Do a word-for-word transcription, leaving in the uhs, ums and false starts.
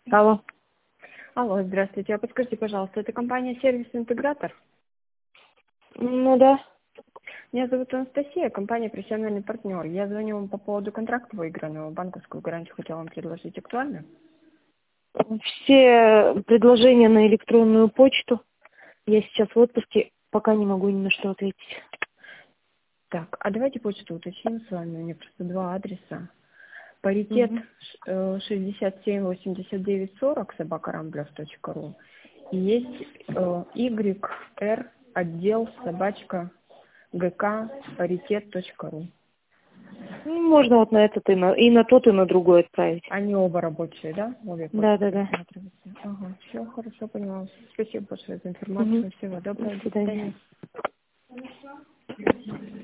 Алло. Алло, здравствуйте. А подскажите, пожалуйста, это компания «Сервис-интегратор»? Ну да. Меня зовут Анастасия, компания «Профессиональный партнер». Я звоню вам по поводу контракта выигранного. Банковскую гарантию хотела вам предложить. Актуально? Все предложения на электронную почту. Я сейчас в отпуске, пока не могу ни на что ответить. Так, а давайте почту уточним с вами. У меня просто два адреса. Паритет Угу. э, шестьдесят семь восемьдесят девять сорок собака рамблер точка ру. И есть э, Y R отдел собачка ГК паритет точка ру. Ну, можно вот на этот и на, и на тот, и на другой отправить. Они оба рабочие, да? Обе почты Да, да, да. просматриваются. Ага, все хорошо, поняла. Спасибо большое за Угу. информацию. Всего До доброго. До свидания. свидания.